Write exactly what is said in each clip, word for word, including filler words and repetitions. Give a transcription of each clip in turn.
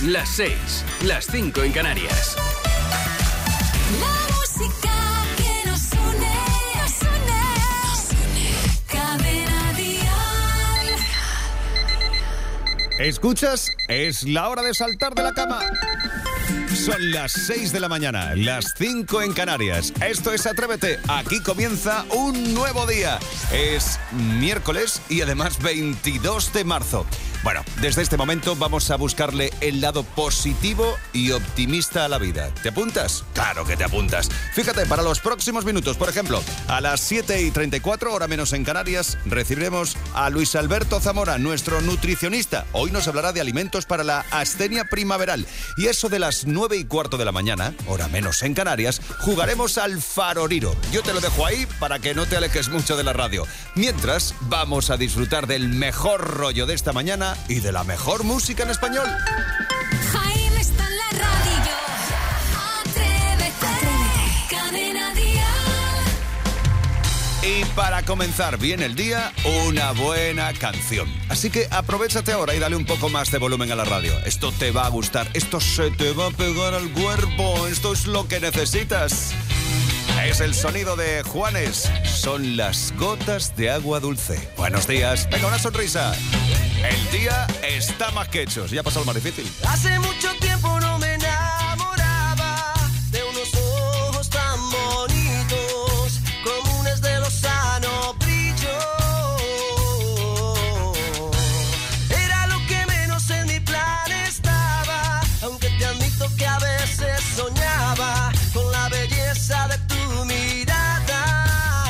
las seis, las cinco en Canarias. La música que nos une, nos une, nos une. Cadena Dial. ¿Escuchas? Es la hora de saltar de la cama. Son las seis de la mañana, las cinco en Canarias. Esto es Atrévete. Aquí comienza un nuevo día. Es miércoles y además veintidós de marzo. Bueno, desde este momento vamos a buscarle el lado positivo y optimista a la vida. ¿Te apuntas? Claro que te apuntas. Fíjate, para los próximos minutos, por ejemplo, a las siete y treinta y cuatro, hora menos en Canarias, recibiremos a Luis Alberto Zamora, nuestro nutricionista. Hoy nos hablará de alimentos para la astenia primaveral. Y eso de las nueve y cuarto de la mañana, hora menos en Canarias, jugaremos al faroriro. Yo te lo dejo ahí para que no te alejes mucho de la radio. Mientras, vamos a disfrutar del mejor rollo de esta mañana y de la mejor música en español. Jaime está en la radio. Atrévete, Atrévete. Cadena Dial. Y para comenzar bien el día, una buena canción. Así que aprovéchate ahora y dale un poco más de volumen a la radio. Esto te va a gustar, esto se te va a pegar al cuerpo, esto es lo que necesitas. Es el sonido de Juanes. Son las gotas de agua dulce. Buenos días. Venga, una sonrisa. El día está más que hecho. Ya ha pasado lo más difícil. Hace mucho tiempo no me enamoraba de unos ojos tan bonitos, comunes de lozano brillo. Era lo que menos en mi plan estaba, aunque te admito que a veces soñaba con la belleza de tu mirada.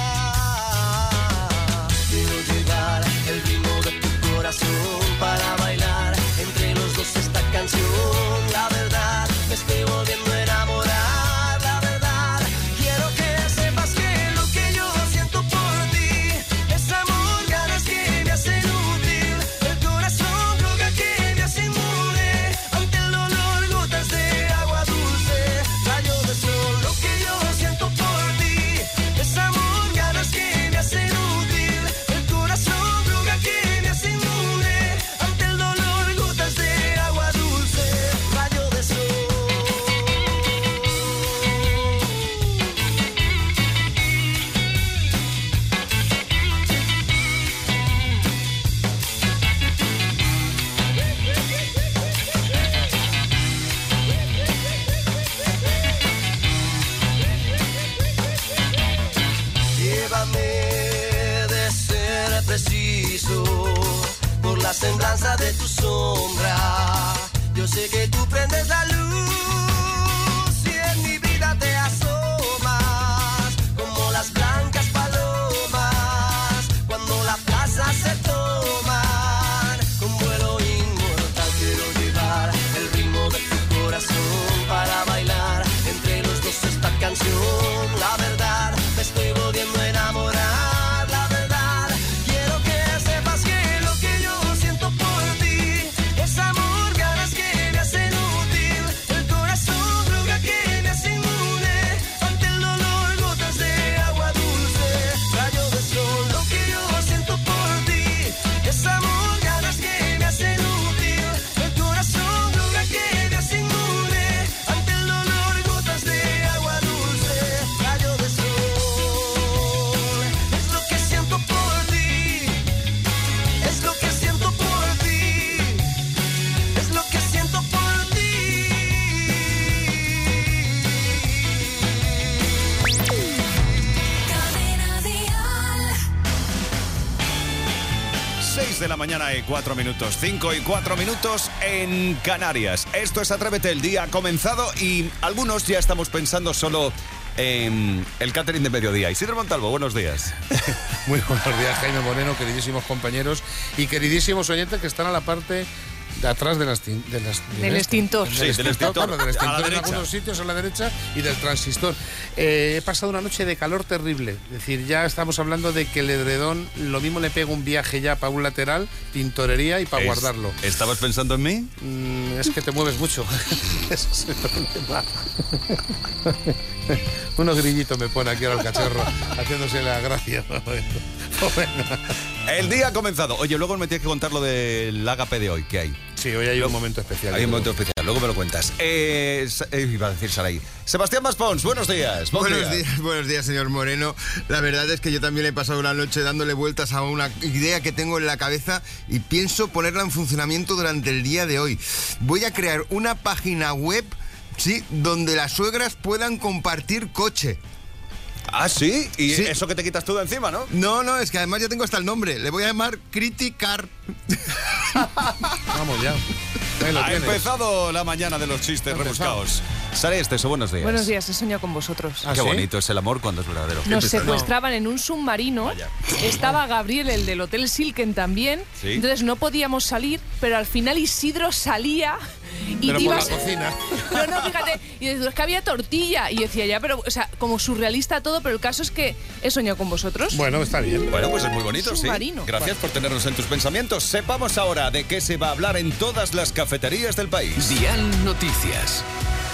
Quiero llevar el ritmo de tu corazón para bailar entre los dos esta canción. La verdad, me estoy volviendo a enamorar. La verdad, quiero que sepas que lo que yo siento por ti es amor, ganas que me hacen útil. El corazón droga que me hace inmune ante el dolor, gotas de agua dulce, rayo de sol. Lo que yo siento por ti es amor, ganas que me hacen útil. El corazón droga que me hace inmune ante el dolor, gotas de agua dulce, rayo de sol. Llévame de ser preciso por la semblanza de tu sombra. Yo sé que tú prendes la luz y en mi vida te asomas como las blancas palomas cuando la plaza se toman con vuelo inmortal. Quiero llevar el ritmo de tu corazón para bailar entre los dos esta canción. La verdad, me estoy volviendo a enamorar. La verdad, quiero que sepas que lo que yo siento por ti es amor, ganas que me hacen útil. El corazón droga que me hace inmune ante el dolor, gotas de agua dulce, rayo de sol. Lo que yo siento por ti es amor, ganas que me hacen útil. El corazón droga que me hace inmune ante el dolor, gotas de agua dulce, rayo de sol. Es lo que siento por ti, es lo que siento por ti, es lo que siento por ti. Cadena Dial. seis de la mañana y cuatro minutos. cinco y cuatro minutos en Canarias. Esto es Atrévete. El día ha comenzado y algunos ya estamos pensando solo en el catering de mediodía. Isidro Montalvo, buenos días. Muy buenos días, Jaime Moreno, queridísimos compañeros y queridísimos oyentes que están a la parte de atrás de las, tin- de las Del extintor. Sí, del extintor. claro, del A extintor la en derecha. algunos sitios a la derecha y del transistor. Eh, he pasado una noche de calor terrible. Es decir, ya estamos hablando de que el edredón lo mismo le pega un viaje ya para un lateral, tintorería y para Es- guardarlo. ¿Estabas pensando en mí? Mm, es que te mueves mucho. Ese es el problema. Unos grillitos me pone aquí ahora el cachorro, haciéndose la gracia. Pues venga. El día ha comenzado. Oye, luego me tienes que contar lo del ágape de hoy. ¿Qué hay? Sí, hoy hay un momento especial. Hay un momento especial, luego me lo cuentas. Eh, eh, iba a decir Saray. Sebastián Maspons, buenos días. Buenos días. días, buenos días, señor Moreno. La verdad es que yo también he pasado una noche dándole vueltas a una idea que tengo en la cabeza y pienso ponerla en funcionamiento durante el día de hoy. Voy a crear una página web, sí, donde las suegras puedan compartir coche. Ah, ¿sí? Y sí. Eso que te quitas tú de encima, ¿no? No, no, es que además ya tengo hasta el nombre. Le voy a llamar Criticar. Vamos ya. Ha tienes. empezado la mañana de los chistes rebuscados. Sara Esteso, buenos días. Buenos días, he soñado con vosotros. ¿Ah, Qué ¿sí? bonito es el amor cuando es verdadero. Nos secuestraban en un submarino. Vaya. Estaba Gabriel, el del Hotel Silken también. ¿Sí? Entonces no podíamos salir, pero al final Isidro salía y pero te por ibas... la cocina. No, no, fíjate. Y decía, es que había tortilla. Y decía, ya, pero, o sea, como surrealista todo, pero el caso es que he soñado con vosotros. Bueno, está bien. Bueno, pues es muy bonito, submarino. sí. Gracias bueno. por tenernos en tus pensamientos. Sepamos ahora de qué se va a hablar en todas las cafeterías del país. Dial Noticias.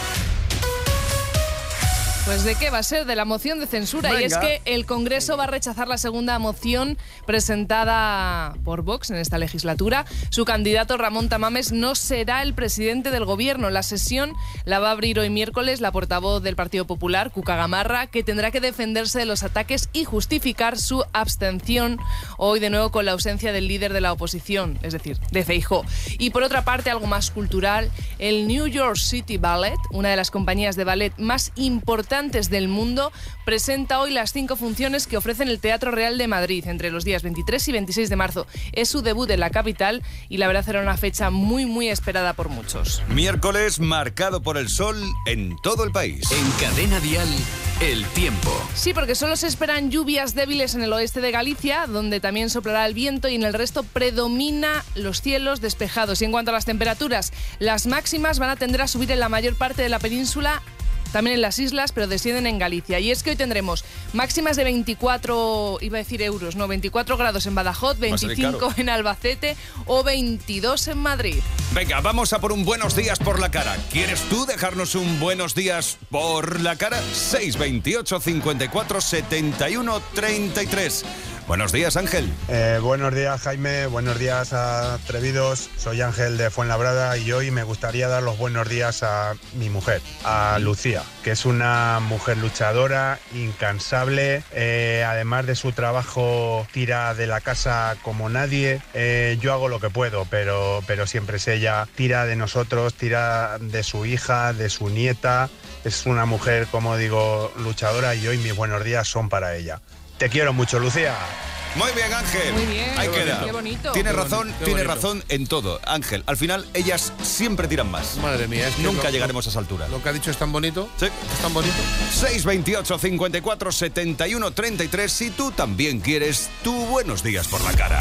Pues de qué va a ser, de la moción de censura. Venga. Y es que el Congreso va a rechazar la segunda moción presentada por Vox en esta legislatura. Su candidato Ramón Tamames no será el presidente del gobierno. La sesión la va a abrir hoy miércoles la portavoz del Partido Popular, Cuca Gamarra, que tendrá que defenderse de los ataques y justificar su abstención hoy de nuevo con la ausencia del líder de la oposición, es decir, de Feijóo. Y por otra parte, algo más cultural, el New York City Ballet, una de las compañías de ballet más importantes del mundo, presenta hoy las cinco funciones que ofrecen el Teatro Real de Madrid entre los días veintitrés y veintiséis de marzo. Es su debut en la capital y la verdad será una fecha muy muy esperada por muchos. Miércoles marcado por el sol en todo el país. En Cadena Dial, el tiempo. Sí, porque solo se esperan lluvias débiles en el oeste de Galicia, donde también soplará el viento, y en el resto predomina los cielos despejados. Y en cuanto a las temperaturas, las máximas van a tender a subir en la mayor parte de la península, también en las islas, pero descienden en Galicia. Y es que hoy tendremos máximas de veinticuatro, iba a decir euros, no, veinticuatro grados en Badajoz, veinticinco en Albacete o veintidós en Madrid. Venga, vamos a por un buenos días por la cara. ¿Quieres tú dejarnos un buenos días por la cara? seis veintiocho, cincuenta y cuatro, setenta y uno, treinta y tres. Buenos días, Ángel. Eh, buenos días, Jaime. Buenos días, atrevidos. Soy Ángel de Fuenlabrada y hoy me gustaría dar los buenos días a mi mujer, a Lucía, que es una mujer luchadora, incansable. Eh, además de su trabajo, tira de la casa como nadie. Eh, yo hago lo que puedo, pero, pero siempre es ella. Tira de nosotros, tira de su hija, de su nieta. Es una mujer, como digo, luchadora, y hoy mis buenos días son para ella. Te quiero mucho, Lucía. Muy bien, Ángel. Muy bien. Ahí queda. Qué bonito. Tiene Qué razón, bonito, tiene bonito. razón en todo, Ángel. Al final, ellas siempre tiran más. Madre mía, es que Nunca lo, llegaremos a esa altura. Lo que ha dicho es tan bonito. Sí. Es tan bonito. seis veintiocho, cincuenta y cuatro, setenta y uno, treinta y tres. Si tú también quieres tu buenos días por la cara.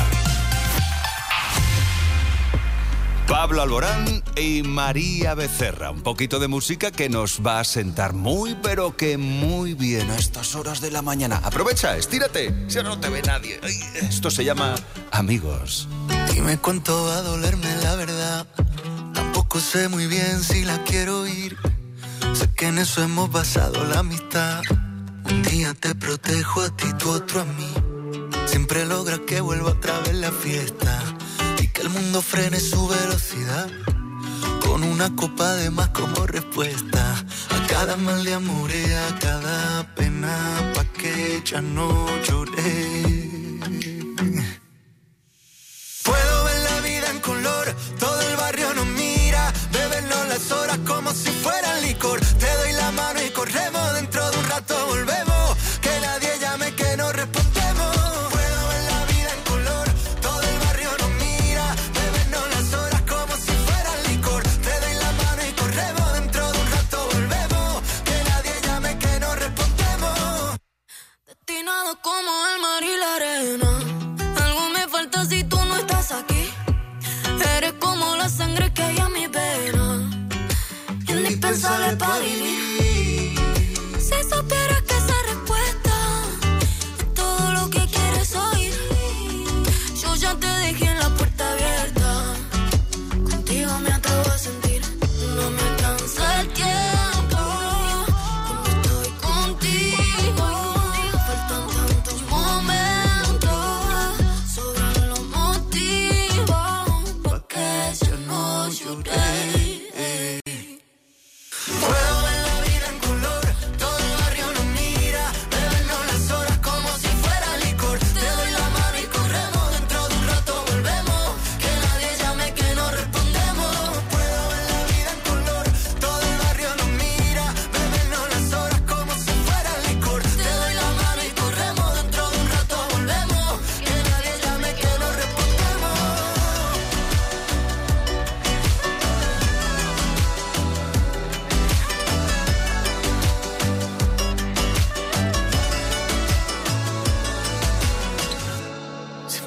Pablo Alborán y María Becerra. Un poquito de música que nos va a sentar muy, pero que muy bien a estas horas de la mañana. Aprovecha, estírate, si ahora no te ve nadie. Ay, esto se llama Amigos. Dime cuánto va a dolerme la verdad. Tampoco sé muy bien si la quiero oír. Sé que en eso hemos basado la amistad. Un día te protejo a ti, tú otro a mí. Siempre logras que vuelva otra vez la fiesta. Que el mundo frene su velocidad con una copa de más como respuesta a cada mal de amor y a cada pena, pa' que ya no lloré. Puedo ver la vida en color, todo el barrio nos mira, bebernos las horas como si fueran licor. Te doy la mano y corremos, dentro de un rato volvemos, que nadie llame que no respondemos. Como el mar y la arena, algo me falta si tú no estás aquí. Eres como la sangre que hay en mi vena, indispensable para vivir. Si supieras que esa respuesta es todo lo que quieres oír, yo ya te dejé en la puerta abierta. Contigo me atrevo a sentir, no me alcanza el tiempo. No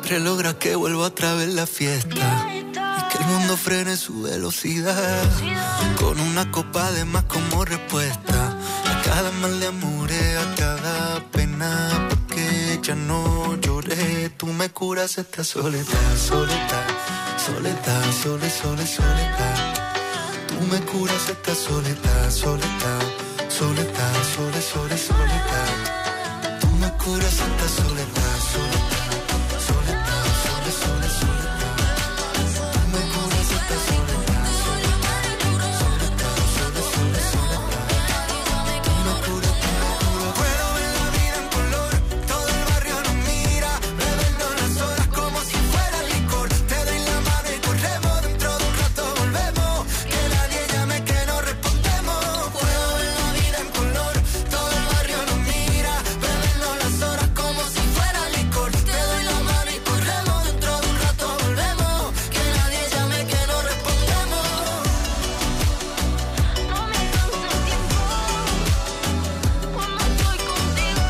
siempre logra que vuelva otra vez la fiesta y que el mundo frene su velocidad con una copa de más como respuesta a cada mal de amores, a cada pena, porque ya no lloré. Tú me curas esta soledad, soledad, soledad, sole, sole, soledad. Tú me curas esta soledad, soledad, soledad, sole, sole, soledad. Tú me curas esta soledad, soledad, soledad, sole, sole, soledad. Tú me curas esta soledad, soledad, soledad, sole, sole, soledad. Tú me curas, tú me curas. Puedo ver la vida en color, todo el barrio nos mira, bebiendo las horas como si fuera licor. Te doy la mano y corremos, dentro de un rato volvemos, que nadie llame que no respondemos. Puedo ver la vida en color, todo el barrio nos mira, bebiendo las horas como si fuera licor. Te doy la mano y corremos, dentro de un rato volvemos, que nadie llame que no respondemos. No me canso el tiempo cuando estoy contigo.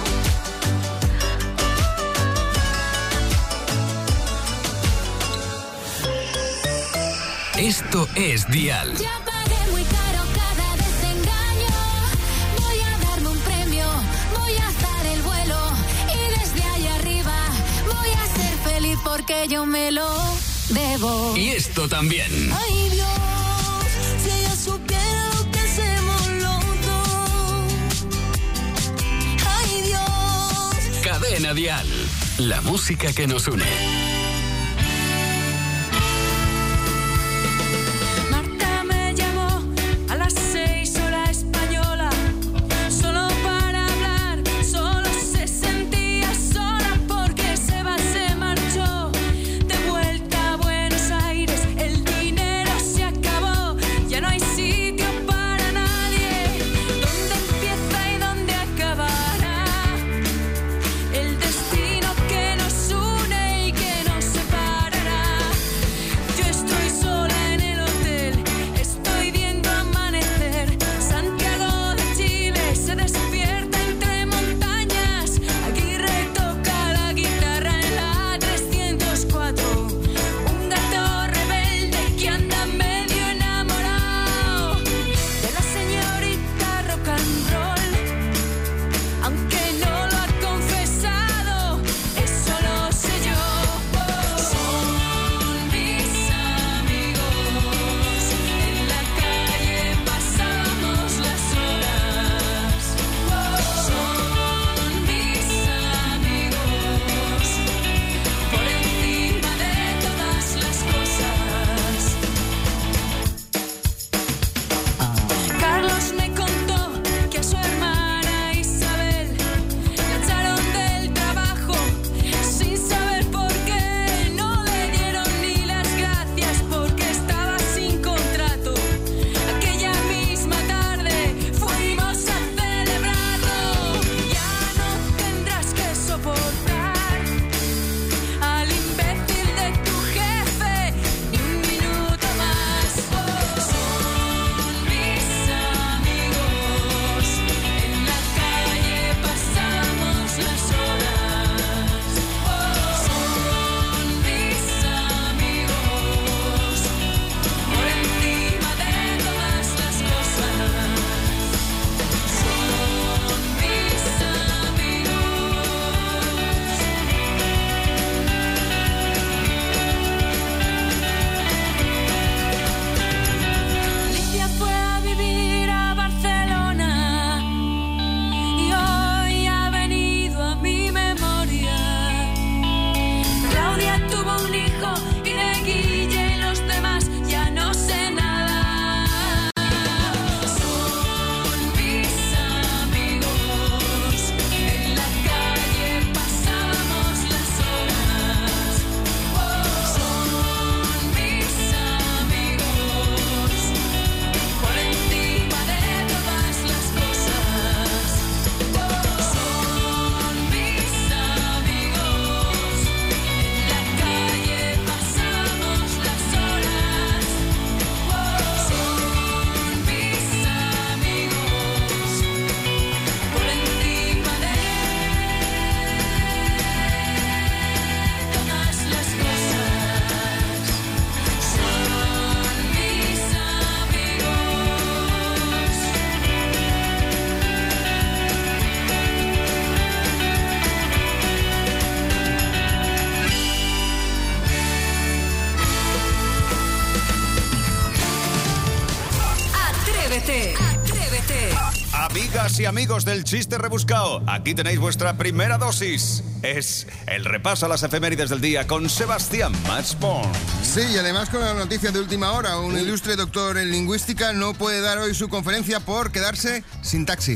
Esto es Dial. Ya pagué muy caro cada desengaño. Voy a darme un premio, voy a dar el vuelo y desde ahí arriba voy a ser feliz porque yo me lo debo. Y esto también. Ay Dios, si ella supiera lo que hacemos los dos. Ay Dios. Cadena Dial. La música que nos une. Marta me llamó a las seis hora española, solo para hablar, solo se sentía sola porque Seba se marchó de vuelta a Buenos Aires, el dinero se acabó, ya no hay sitio para nadie, ¿dónde empieza y dónde acabará? El destino que nos une y que Atrévete, atrévete. Amigas y amigos del chiste rebuscado, aquí tenéis vuestra primera dosis. Es el repaso a las efemérides del día con Sebastián Matchborn. Sí, y además con la noticia de última hora, un ilustre doctor en lingüística no puede dar hoy su conferencia por quedarse sin taxi.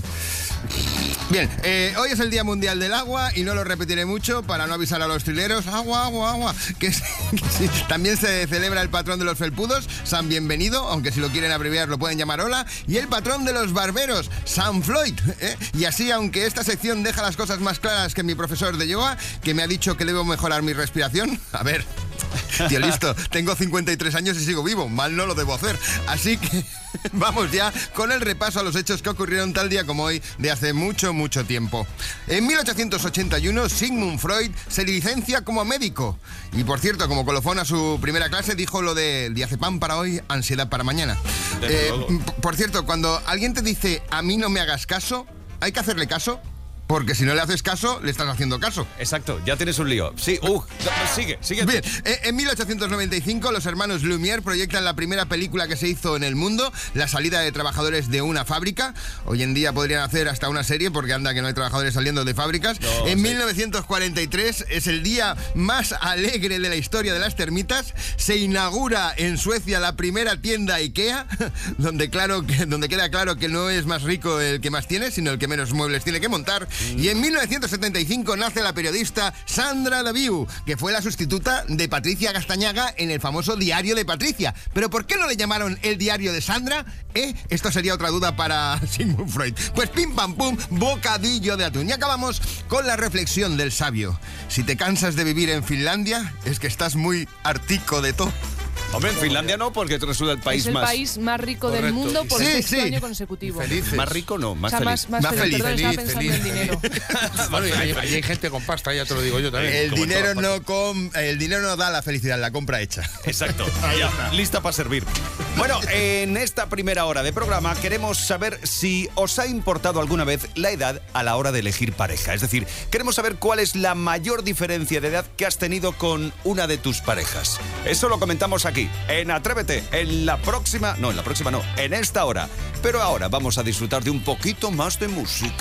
Bien, eh, hoy es el Día Mundial del Agua y no lo repetiré mucho para no avisar a los trileros. Agua, agua, agua. Que, sí, que sí. También se celebra el patrón de los felpudos, San Bienvenido, aunque si lo quieren abreviar lo pueden llamar Hola, y el patrón de los barberos, San Floyd. ¿eh? Y así, aunque esta sección deja las cosas más claras que mi profesor de yoga, que me ha dicho que debo mejorar mi respiración, a ver, tío, listo, tengo cincuenta y tres años y sigo vivo, mal no lo debo hacer. Así que vamos ya con el repaso a los hechos que ocurrieron tal día como hoy de hace mucho, mucho tiempo. En mil ochocientos ochenta y uno, Sigmund Freud se licencia como médico. Y por cierto, como colofón a su primera clase, dijo lo de diazepam para hoy, ansiedad para mañana. Eh, por cierto, cuando alguien te dice a mí no me hagas caso, hay que hacerle caso. Porque si no le haces caso, le estás haciendo caso. Exacto, ya tienes un lío. Sí, uh, sigue, sigue. Bien, en mil ochocientos noventa y cinco los hermanos Lumière proyectan la primera película que se hizo en el mundo, La salida de trabajadores de una fábrica. Hoy en día podrían hacer hasta una serie, porque anda que no hay trabajadores saliendo de fábricas. No, en sí. mil novecientos cuarenta y tres es el día más alegre de la historia de las termitas. Se inaugura en Suecia la primera tienda IKEA, donde, claro, donde queda claro que no es más rico el que más tiene, sino el que menos muebles tiene que montar. Y en mil novecientos setenta y cinco nace la periodista Sandra Daviu, que fue la sustituta de Patricia Gastañaga en el famoso Diario de Patricia. ¿Pero por qué no le llamaron el Diario de Sandra? ¿Eh? Esto sería otra duda para Sigmund Freud. Pues pim pam pum, bocadillo de atún. Y acabamos con la reflexión del sabio. Si te cansas de vivir en Finlandia, es que estás muy hartico de todo. Hombre, en Finlandia no, porque resulta el país es el más... país más rico Correcto. Del mundo por sí, sexto sí. año consecutivo. Felices. Más rico no, más o sea, feliz. Más, más, más feliz. feliz. Perdón, feliz, estaba feliz. pensando en dinero. Bueno, y hay, hay gente con pasta, ya te lo digo yo también. El dinero no com, el dinero no da la felicidad, la compra hecha. Exacto. Ya, lista para servir. Bueno, en esta primera hora de programa queremos saber si os ha importado alguna vez la edad a la hora de elegir pareja. Es decir, queremos saber cuál es la mayor diferencia de edad que has tenido con una de tus parejas. Eso lo comentamos aquí, en Atrévete, en la próxima... No, en la próxima no, en esta hora. Pero ahora vamos a disfrutar de un poquito más de música.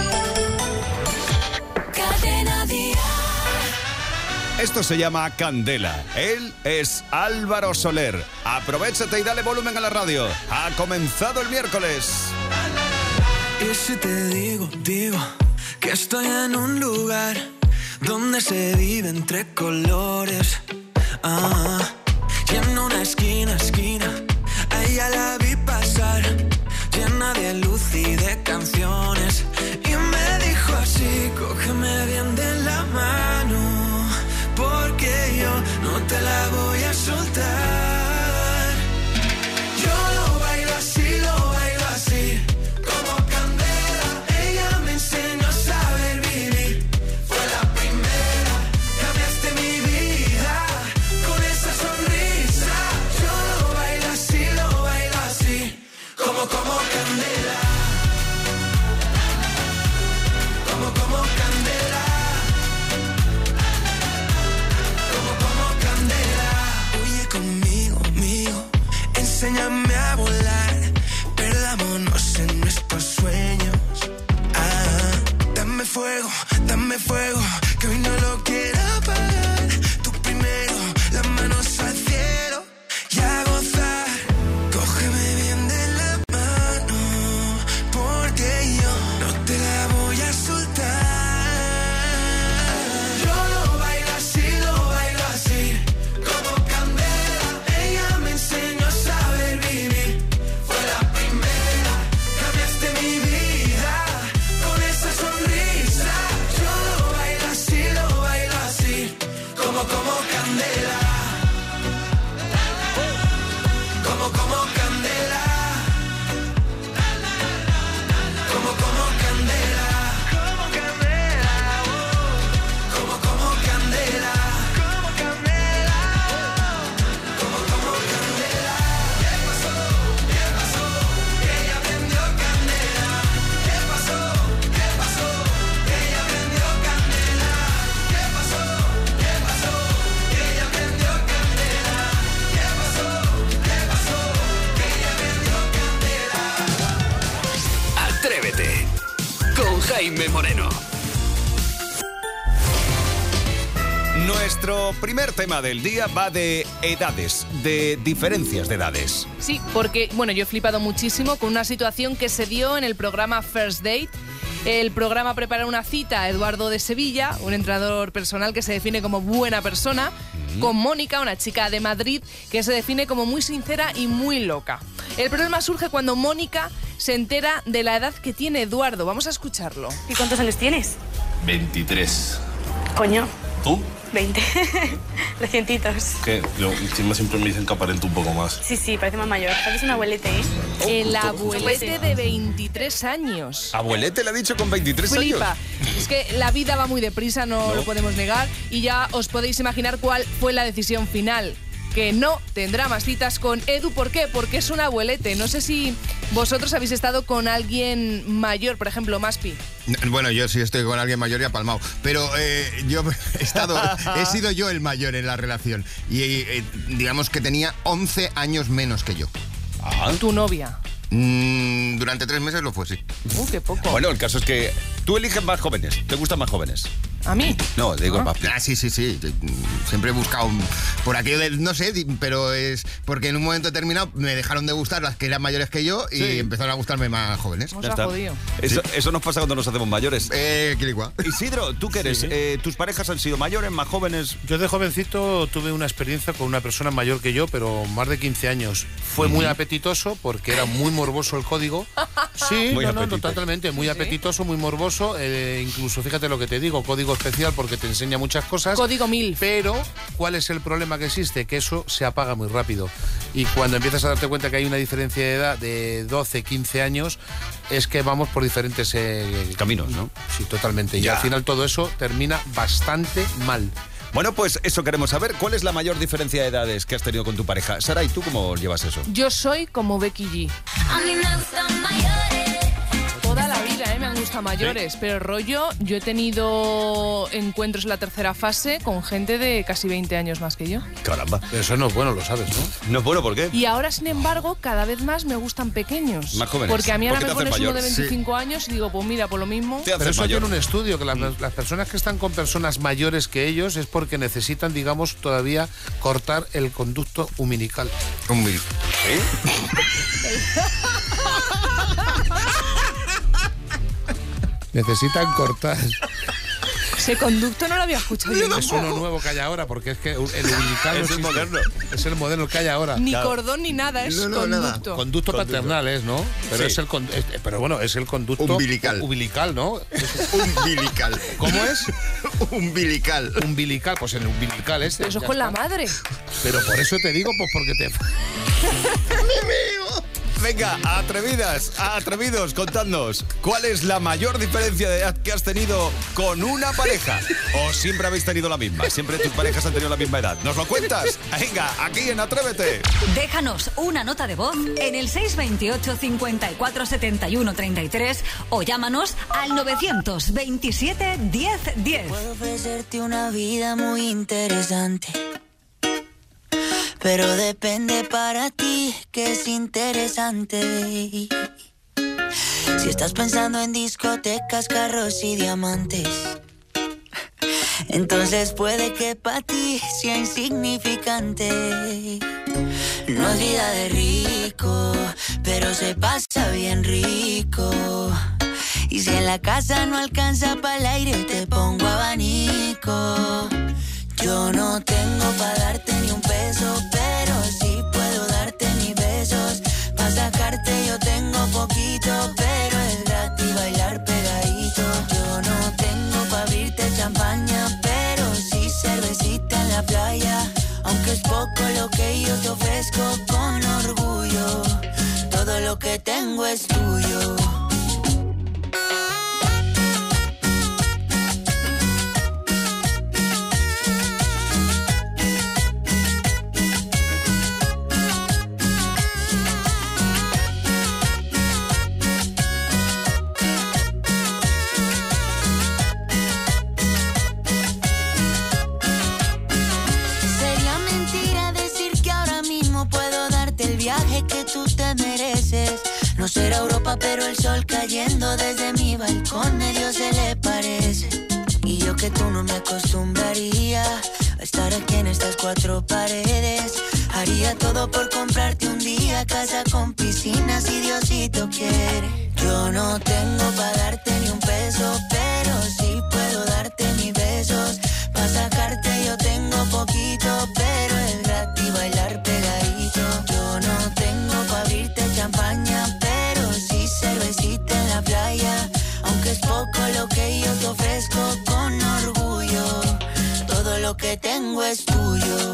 Cadena Dial. Esto se llama Candela. Él es Álvaro Soler. Aprovechate y dale volumen a la radio. Ha comenzado el miércoles. Y si te digo, digo que estoy en un lugar donde se vive entre colores. Ah, y en una esquina, esquina, a ella la vi pasar, llena de luz y de canciones. Y me dijo así, cógeme bien de la mano, porque yo no te la voy a soltar. Yo lo bailo así, lo bailo así, como candela. Ella me enseñó a saber vivir. Fue la primera, cambiaste mi vida con esa sonrisa. Yo lo bailo así. Jaime Moreno. Nuestro primer tema del día va de edades, de diferencias de edades. Sí, porque, bueno, yo he flipado muchísimo con una situación que se dio en el programa First Date. El programa prepara una cita a Eduardo de Sevilla, un entrenador personal que se define como buena persona, mm. con Mónica, una chica de Madrid que se define como muy sincera y muy loca. El problema surge cuando Mónica se entera de la edad que tiene Eduardo. Vamos a escucharlo. ¿Y cuántos años tienes? veintitrés. Coño. ¿Tú? veinte. Recientitos. ¿Qué? Yo encima siempre me dicen que aparento un poco más. Sí, sí, parece más mayor. Pareces un abuelete, ¿eh? Oh, el justo, abuelete justo. de veintitrés años. ¿Abuelete le ha dicho con veintitrés Flipa. años? Es que la vida va muy deprisa, no, no lo podemos negar. Y ya os podéis imaginar cuál fue la decisión final. Que no tendrá más citas con Edu. ¿Por qué? Porque es un abuelete. No sé si vosotros habéis estado con alguien mayor, por ejemplo, Maspi. Bueno, yo sí estoy con alguien mayor y apalmado. Pero eh, yo he estado, he sido yo el mayor en la relación. Y eh, digamos que tenía once años menos que yo. Ah. ¿Tu novia? Mm, durante tres meses lo fue, sí. Uh, qué poco. Bueno, el caso es que tú eliges más jóvenes. ¿Te gustan más jóvenes? ¿A mí? No, digo, ¿Ah? Ah, sí, sí, sí. Siempre he buscado por aquello de, no sé, pero es porque en un momento determinado me dejaron de gustar las que eran mayores que yo y sí. empezaron a gustarme más jóvenes. Ya está. Eso, eso nos pasa cuando nos hacemos mayores. Eh, igual. Isidro, ¿tú qué eres? Sí. Eh, ¿Tus parejas han sido mayores, más jóvenes? Yo de jovencito tuve una experiencia con una persona mayor que yo, pero más de quince años. Fue uh-huh. muy apetitoso porque era muy morboso el código. Sí, muy no, no, no, totalmente. Muy ¿Sí? apetitoso, muy morboso. Eh, incluso, fíjate lo que te digo, código especial porque te enseña muchas cosas. Código mil. Pero, ¿cuál es el problema que existe? Que eso se apaga muy rápido. Y cuando empiezas a darte cuenta que hay una diferencia de edad de doce, quince años, es que vamos por diferentes eh, caminos, ¿no? Sí, totalmente. Ya. Y al final todo eso termina bastante mal. Bueno, pues eso queremos saber. ¿Cuál es la mayor diferencia de edades que has tenido con tu pareja? Sara, ¿y tú cómo llevas eso? Yo soy como Becky G. A mí me gustan mayores. Toda la vida, ¿eh? Me han gustado mayores. ¿Sí? Pero rollo, yo he tenido encuentros en la tercera fase con gente de casi veinte años más que yo. Caramba. Pero eso no es bueno, lo sabes, ¿no? No es bueno, ¿por qué? Y ahora, sin embargo, cada vez más me gustan pequeños. Más jóvenes. Porque a mí ahora me pones mayor? uno de veinticinco sí. años y digo, pues mira, por lo mismo... Pero eso mayor. Tiene un estudio, que las, las personas que están con personas mayores que ellos es porque necesitan, digamos, todavía cortar el conducto umbilical. Umbilical. ¿Eh? Necesitan cortar. Ese conducto no lo había escuchado yo. Es uno nuevo que hay ahora, porque es que el umbilical es el moderno. Es el moderno que hay ahora. Ni claro. cordón ni nada, es no, no, conducto. Nada. Conducto. Conducto paternal es, ¿no? Pero sí. es el con, es, pero bueno, es el conducto umbilical. Umbilical, ¿no? Umbilical. ¿Cómo es? Umbilical. Umbilical, pues el umbilical este. Pero eso es con está. la madre. Pero por eso te digo, pues porque te... Venga, atrevidas, atrevidos, contadnos, ¿cuál es la mayor diferencia de edad que has tenido con una pareja? ¿O siempre habéis tenido la misma? ¿Siempre tus parejas han tenido la misma edad? ¿Nos lo cuentas? Venga, aquí en Atrévete. Déjanos una nota de voz en el seis veintiocho, cincuenta y cuatro, setenta y uno, treinta y tres o llámanos al novecientos veintisiete, diez, diez. Puedo ofrecerte una vida muy interesante, pero depende para ti que es interesante. Si estás pensando en discotecas, carros y diamantes, entonces puede que para ti sea insignificante. No es vida de rico, pero se pasa bien rico. Y si en la casa no alcanza para el aire, te pongo abanico. Yo no tengo para darte ni un peso, pero sí puedo darte mis besos. Pa' sacarte yo tengo poquito, pero es gratis bailar pegadito. Yo no tengo pa' abrirte champaña, pero sí cervecita en la playa. Aunque es poco lo que yo te ofrezco con orgullo, todo lo que tengo es tuyo. No será Europa, pero el sol cayendo desde mi balcón medio se le parece. Y yo que tú no me acostumbraría a estar aquí en estas cuatro paredes. Haría todo por comprarte un día casa con piscina si Diosito quiere. Yo no tengo para darte ni un peso, pero sí puedo darte mis besos. Pa' sacarte yo tengo poquito, pero es gratis bailar pegadito. Yo no tengo pa' abrirte champaña, pero sí cervecita en la playa. Aunque es poco lo que yo te ofrezco con orgullo, todo lo que tengo es tuyo.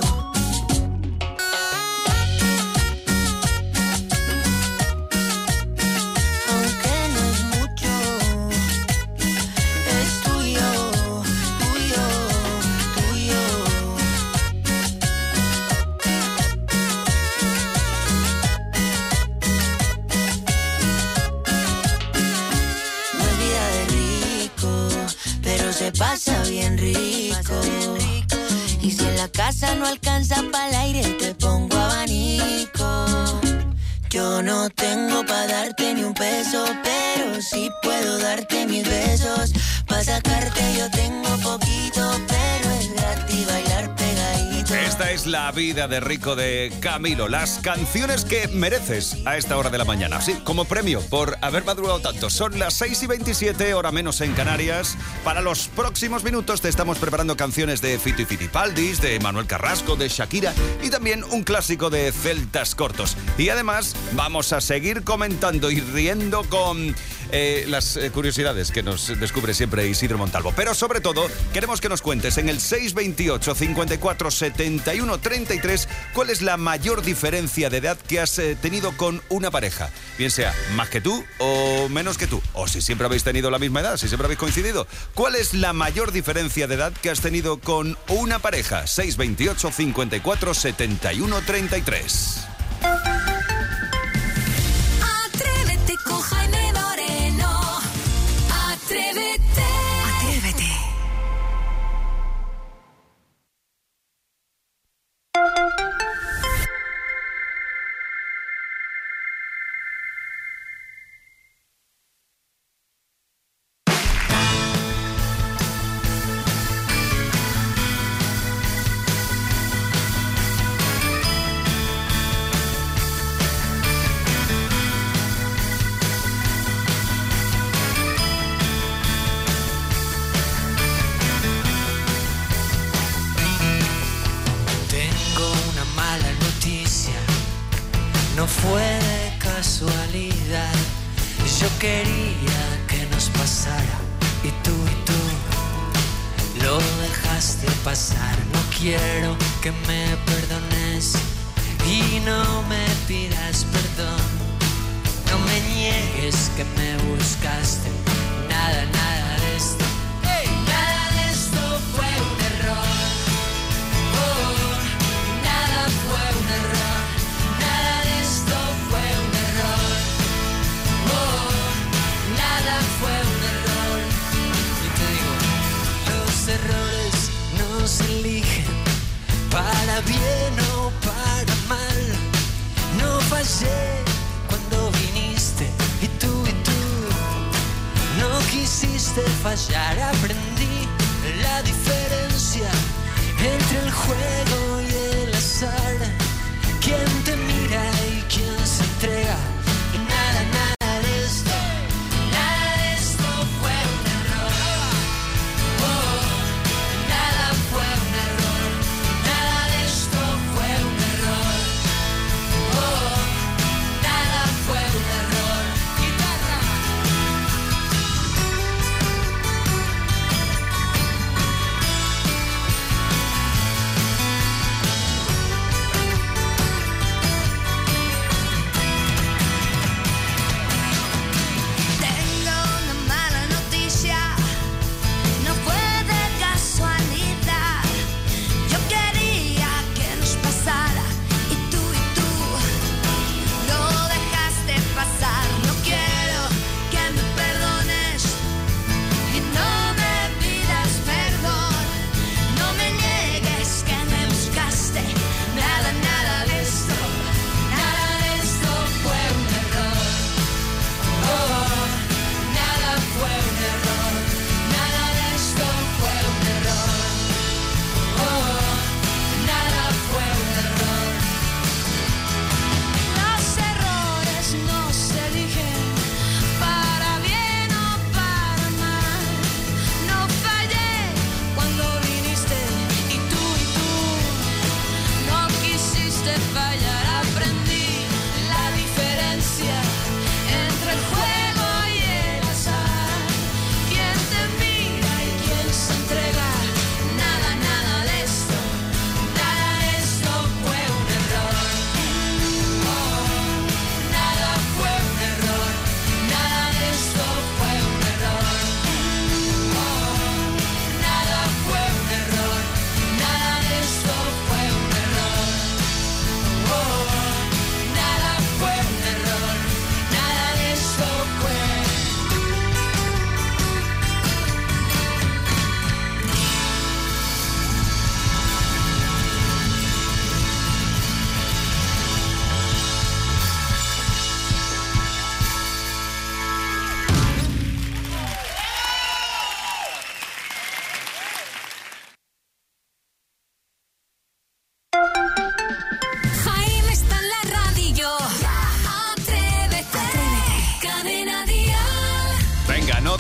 Se pasa bien rico. Y si en la casa no alcanza para el aire, te pongo abanico. Yo no tengo para darte ni un peso, pero sí puedo darte mis besos. Pa' sacarte yo tengo poquito, pero es gratis bailar pegadito. Esta es La vida de rico de Camilo. Las canciones que mereces a esta hora de la mañana. Sí, como premio por haber madrugado tanto. Son las seis y veintisiete, hora menos en Canarias. Para los próximos minutos te estamos preparando canciones de Fito y Fitipaldis, de Manuel Carrasco, de Shakira y también un clásico de Celtas Cortos. Y además vamos a seguir comentando y riendo con eh, las eh, curiosidades que nos descubre siempre Isidro Montalvo. Pero sobre todo queremos que nos cuentes en el seis veintiocho, cincuenta y cuatro, setenta y uno, treinta y tres cuál es la mayor diferencia de edad que has eh, tenido con una pareja. Bien sea más que tú o menos que tú. O si siempre habéis tenido la misma edad, si siempre habéis coincidido. ¿Cuál es la mayor diferencia de edad que has tenido con una pareja? seis veintiocho, cincuenta y cuatro, setenta y uno, treinta y tres. Atrévete con Jaime Moreno. Atrévete. Atrévete. No fue de casualidad, yo quería que nos pasara y tú y tú lo dejaste pasar. No quiero que me perdones y no me pidas perdón. No me niegues que me buscaste, nada, nada de esto. Hey, nada de esto fue un error. Oh, nada fue un error. Fue un error. Y te digo, los errores no se eligen para bien o para mal. No fallé cuando viniste y tú y tú no quisiste fallar. Aprendí la diferencia entre el juego y el azar. Quién te mira y quién se entrega. Y nada, nada de esto.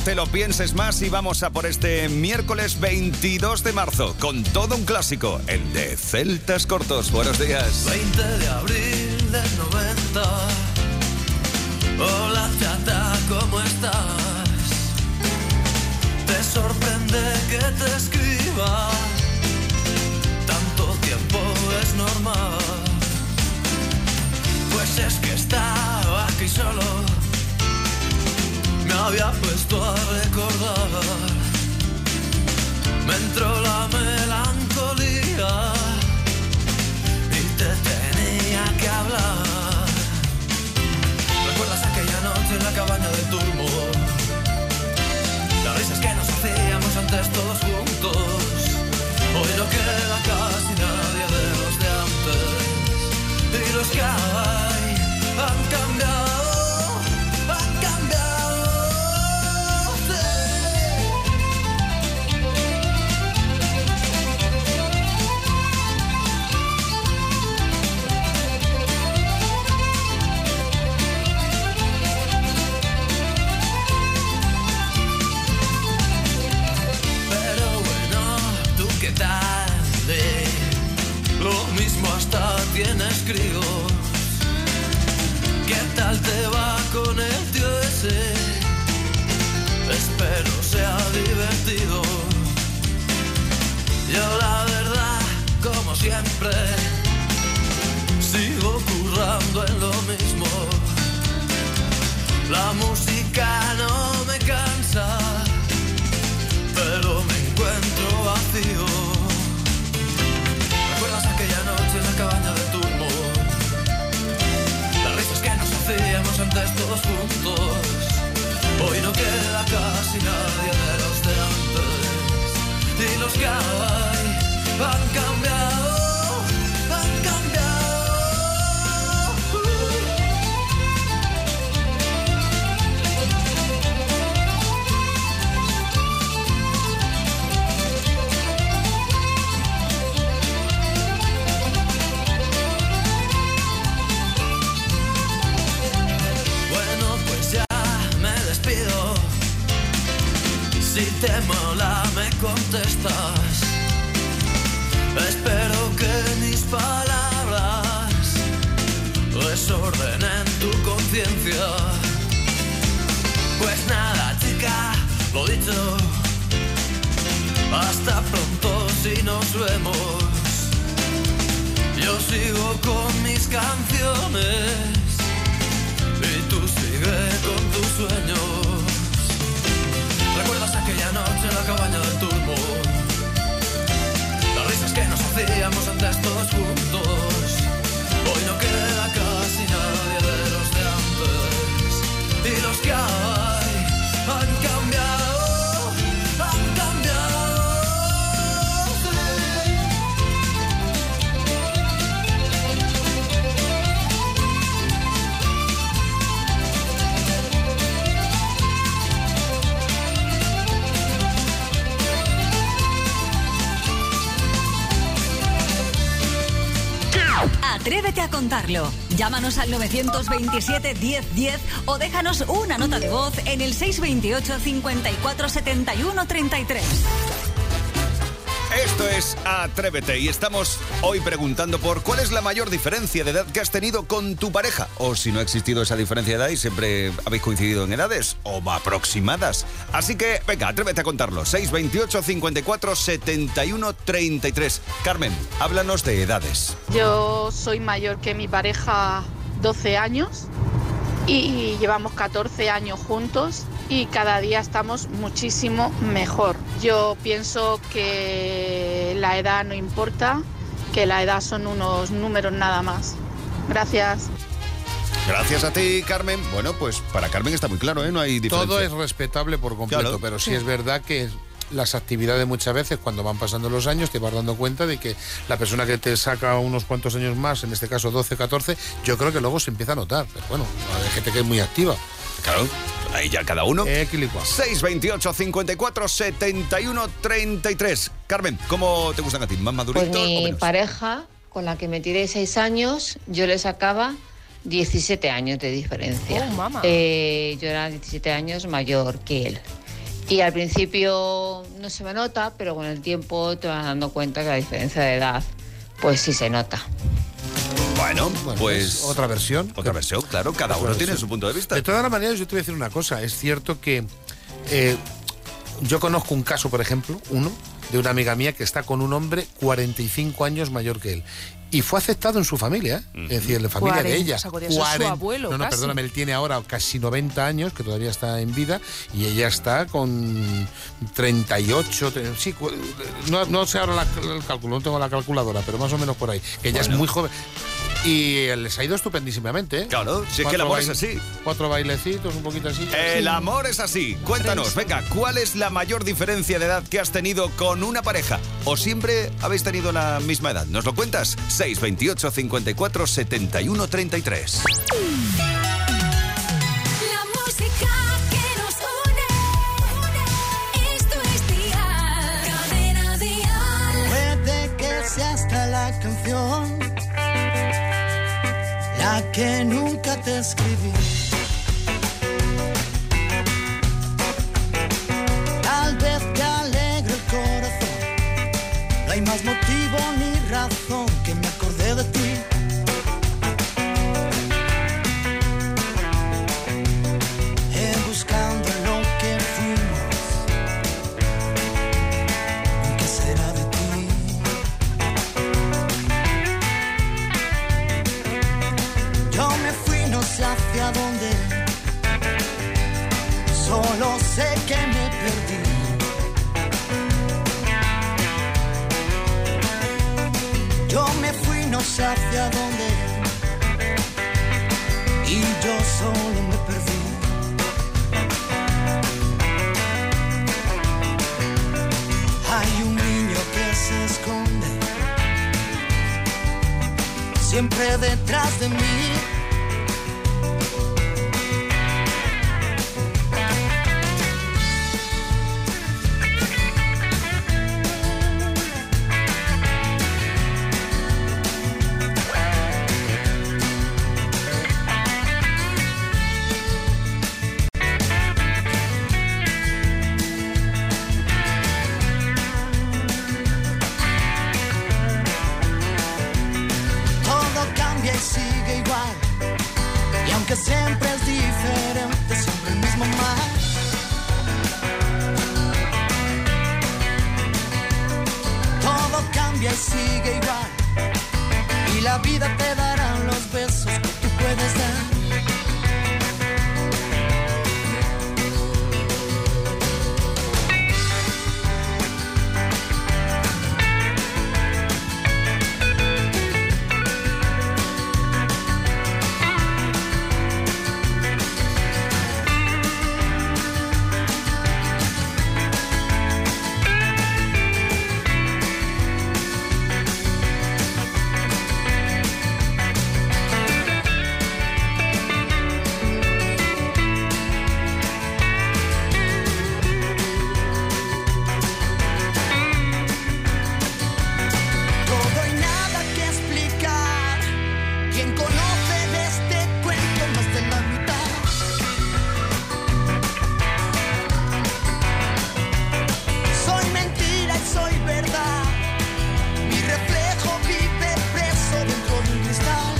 te lo pienses más y vamos a por este miércoles veintidós de marzo con todo un clásico, el de Celtas Cortos. Buenos días. veinte de abril del noventa. Hola chata, ¿cómo estás? Te sorprende que te escriba. Tanto tiempo es normal. Pues es que estaba aquí solo. Me había puesto a recordar. Me entró la melancolía y te tenía que hablar. ¿Recuerdas aquella noche en la cabaña de Turbo? Las risas que nos hacíamos antes todos juntos. Hoy no queda casi nadie de los de antes. Y los que hay han cambiado, han cambiado. Pero bueno, ¿tú qué tal? De lo mismo hasta tienes críos. ¿Qué tal te va con el tío ese? Espero sea divertido. Yo la verdad, como siempre, sigo currando en lo mismo. La música no me cansa, pero me encuentro vacío. ¿Recuerdas aquella noche en la cabaña de Turbo? Las risas que nos hacíamos antes todos juntos. Hoy no queda casi nadie de los de antes. Y los que hay han cambiado, han cambiado. Si te mola me contestas. Espero que mis palabras desordenen tu conciencia. Pues nada chica, lo dicho. Hasta pronto si nos vemos. Yo sigo con mis canciones y tú sigue con tus sueños. ¿Recuerdas aquella noche en la cabaña del Turbo? Las risas que nos hacíamos antes todos juntos. Hoy no queda casi nadie de los de antes. Y los que hay han cambiado, han cambiado. Atrévete a contarlo. Llámanos al nueve veintisiete, diez, diez o déjanos una nota de voz en el seis veintiocho, cincuenta y cuatro, setenta y uno, treinta y tres. Esto es Atrévete y estamos hoy preguntando por cuál es la mayor diferencia de edad que has tenido con tu pareja. O si no ha existido esa diferencia de edad y siempre habéis coincidido en edades o aproximadas. Así que, venga, atrévete a contarlo. seis veintiocho, cincuenta y cuatro, setenta y uno, treinta y tres. Carmen, háblanos de edades. Yo soy mayor que mi pareja doce años y llevamos catorce años juntos. Y cada día estamos muchísimo mejor. Yo pienso que la edad no importa, que la edad son unos números nada más. Gracias. Gracias a ti, Carmen. Bueno, pues para Carmen está muy claro, ¿eh? No hay diferencia. Todo es respetable por completo, claro. Pero sí es verdad que las actividades muchas veces, cuando van pasando los años, te vas dando cuenta de que la persona que te saca unos cuantos años más, en este caso doce, catorce, yo creo que luego se empieza a notar. Pero bueno, hay gente que es muy activa. Claro, ahí ya cada uno. Equilibrado. seis veintiocho, cincuenta y cuatro, setenta y uno, treinta y tres. Carmen, ¿cómo te gustan a ti? ¿Más maduritos Pues mi o menos? pareja, con la que me tiré seis años, yo le sacaba diecisiete años de diferencia. Oh, mamá. Eh, yo era diecisiete años mayor que él. Y al principio no se me nota, pero con el tiempo te vas dando cuenta que la diferencia de edad, pues sí se nota. Bueno, Bueno, pues... es otra versión. Otra versión, claro, cada Otra uno tiene versión. su punto de vista. De todas las maneras, yo te voy a decir una cosa. Es cierto que eh, yo conozco un caso, por ejemplo, uno, de una amiga mía que está con un hombre cuarenta y cinco años mayor que él. Y fue aceptado en su familia, ¿eh? Es decir, en la familia cuarenta, de ella. o sea, podría ser su cuarenta abuelo, no, no, casi. perdóname, él tiene ahora casi noventa años, que todavía está en vida, y ella está con treinta y ocho, tre- sí, cu- no, no sé ahora la- el cálculo, no tengo la calculadora, pero más o menos por ahí, que ella Bueno. es muy joven. Y les ha ido estupendísimamente, ¿eh? Claro, si es que el amor es así. Cuatro bailecitos, un poquito así. El amor es así. Cuéntanos, venga, ¿cuál es la mayor diferencia de edad que has tenido con una pareja? ¿O siempre habéis tenido la misma edad? ¿Nos lo cuentas? seis veintiocho, cincuenta y cuatro, setenta y uno, treinta y tres. La música que nos une. Esto es Dial. Cadena Dial. Puede que sea hasta la canción la que nunca te escribí. Tal vez te alegre el corazón. No hay más motivo ni razón que me acordé de ti. Eh, buscando lo que fuimos. ¿Qué será de ti? Yo me fui, no sé hacia dónde. Solo sé que me perdí. Yo me fui, no sé hacia dónde. Y yo solo me perdí. Hay un niño que se esconde siempre detrás de mí. Todo cambia y sigue igual. Y aunque siempre es diferente, siempre el mismo mal. Todo cambia y sigue igual. Y la vida te dará los besos que tú puedes dar. Todo y nada que explicar. Quien conoce de este cuento más de la mitad. Soy mentira y soy verdad. Mi reflejo vive preso dentro de un cristal.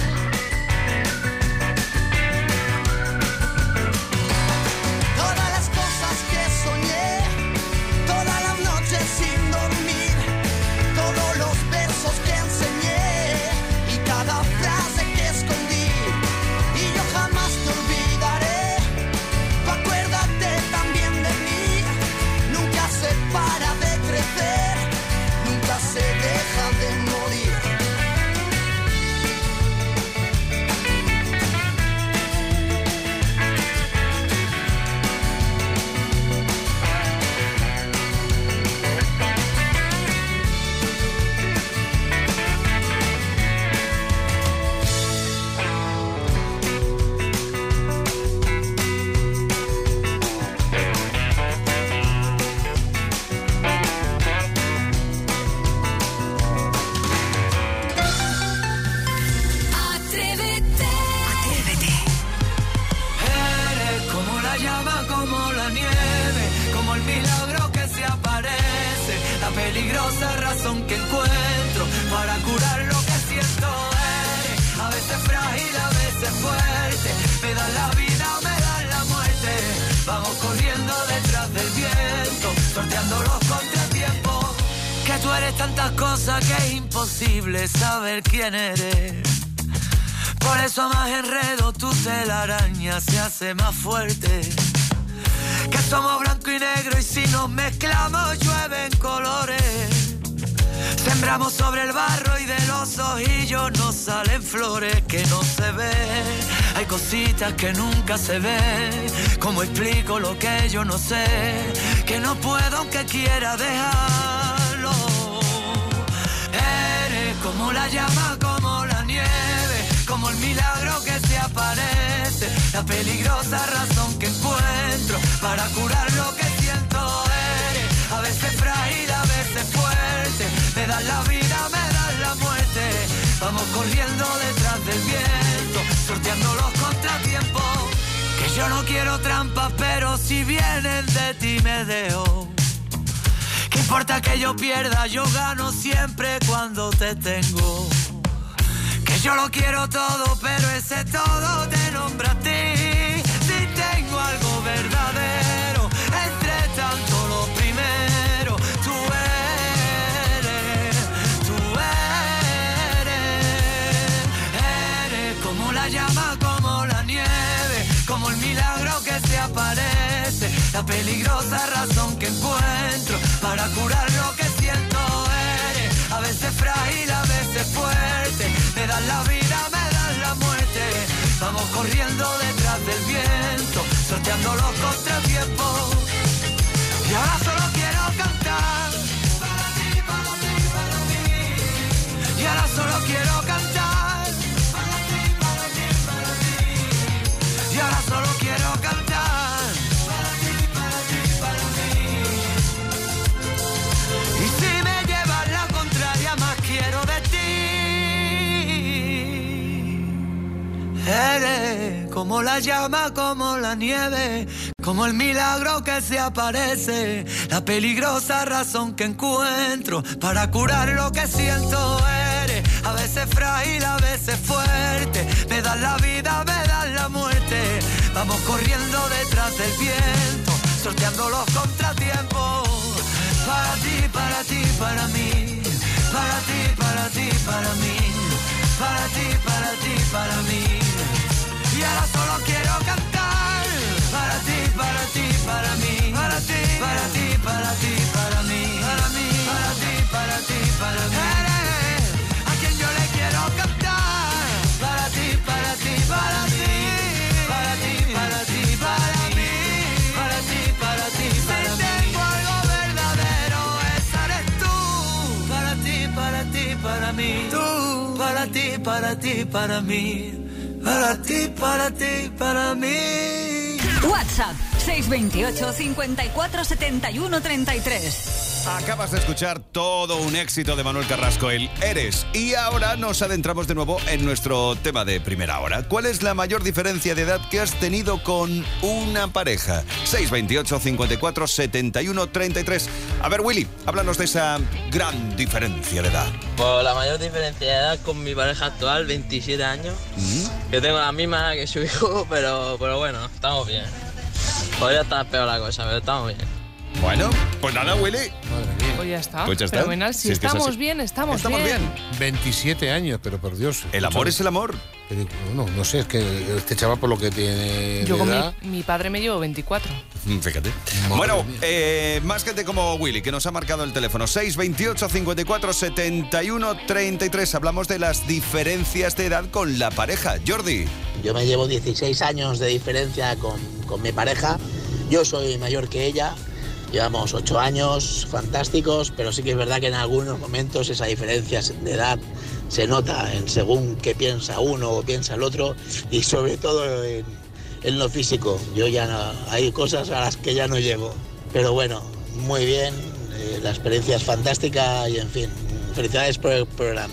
Todas las cosas que soñé, todas las noches sin dormir, todos los besos que enseñé y cada frase que escondí. Y yo jamás te olvidaré. Tú acuérdate también de mí. Nunca se para de crecer, nunca se deja de morir. Atrévete. Atrévete. Eres como la llama, como la nieve, como el milagro peligrosa razón que encuentro para curar lo que siento. Eres a veces frágil, a veces fuerte, me dan la vida o me dan la muerte. Vamos corriendo detrás del viento, sorteando los contratiempos. Que tú eres tantas cosas que es imposible saber quién eres. Por eso más enredo tu telaraña se hace más fuerte. Que somos blanco y negro y si nos mezclamos llueven colores. Sembramos sobre el barro y de los ojillos nos salen flores que no se ven. Hay cositas que nunca se ven. ¿Cómo explico lo que yo no sé? Que no puedo aunque quiera dejarlo. Eres como la llama, como la nieve, como el milagro que se aparece, la peligrosa razón que encuentro para curar lo que siento. Eres a veces frágil, a veces fuerte, me das la vida, me das la muerte. Vamos corriendo detrás del viento, sorteando los contratiempos. Que yo no quiero trampas, pero si vienen de ti me dejo. ¿Qué importa que yo pierda? Yo gano siempre cuando te tengo. Que yo lo quiero todo, pero ese todo te nombra a ti. Si tengo algo verdadero, entre tanto lo primero, tú eres, tú eres. Eres como la llama, como la nieve, como el milagro que se aparece, la peligrosa razón que encuentro para curar lo que siento. Eres a veces frágil, a veces fuerte, me das la vida, me das la muerte. Vamos corriendo detrás del viento, sorteando los contratiempos. Y ahora solo quiero cantar para ti, para ti, para mí. Y ahora solo quiero cantar para ti, para ti, para mí. Y ahora solo quiero cantar para ti, para ti, para mí. Y si me llevas la contraria, más quiero de ti. Eres como la llama, como la nieve, como el milagro que se aparece, la peligrosa razón que encuentro para curar lo que siento. Eres a veces frágil, a veces fuerte, me das la vida, me das la muerte. Vamos corriendo detrás del viento, sorteando los contratiempos. Para ti, para ti, para mí. Para ti, para ti, para mí. Para ti, para ti, para mí. Y ahora solo quiero cantar para ti, para ti, para mí. Para ti, para ti, para ti, para mí. Para mí, para ti, para ti, para mí. Eres a quien yo le quiero cantar. Para ti, para ti, para ti. Para ti, para ti, para mí. Para ti, para ti, para mí. Si tengo algo verdadero, esa eres tú. Para ti, para ti, para mí. Tú, para ti, para ti, para mí. Para ti, para ti, para mí. WhatsApp seis dos ocho, cincuenta y cuatro, setenta y uno, treinta y tres. Acabas de escuchar todo un éxito de Manuel Carrasco, el Eres. Y ahora nos adentramos de nuevo en nuestro tema de primera hora. ¿Cuál es la mayor diferencia de edad que has tenido con una pareja? seis dos ocho, cincuenta y cuatro, setenta y uno, treinta y tres. A ver, Willy, háblanos de esa gran diferencia de edad. Pues la mayor diferencia de edad con mi pareja actual, veintisiete años. ¿Mm? Que tengo la misma edad que su hijo, pero, pero bueno, estamos bien. Podría estar peor la cosa, pero estamos bien. Bueno, pues nada, Willy. Pues ya está. Pues ya está. Fenomenal. Si, Si es que es estamos así. bien, estamos, Estamos bien. veintisiete años, pero por Dios. El amor es el amor. No, no sé, es que este chaval por lo que tiene Yo de con edad... mi, mi padre me llevo veinticuatro. Mm, Fíjate. Madre Bueno, mía. eh, más gente como Willy, que nos ha marcado el teléfono. seis dos ocho, cincuenta y cuatro, setenta y uno, treinta y tres. Hablamos de las diferencias de edad con la pareja. Jordi. Yo me llevo dieciséis años de diferencia con, con mi pareja. Yo soy mayor que ella. Llevamos ocho años fantásticos, pero sí que es verdad que en algunos momentos esa diferencia de edad se nota en según qué piensa uno o piensa el otro, y sobre todo en, en lo físico. Yo ya no, hay cosas a las que ya no llego. Pero bueno, muy bien, eh, la experiencia es fantástica y en fin, felicidades por el programa.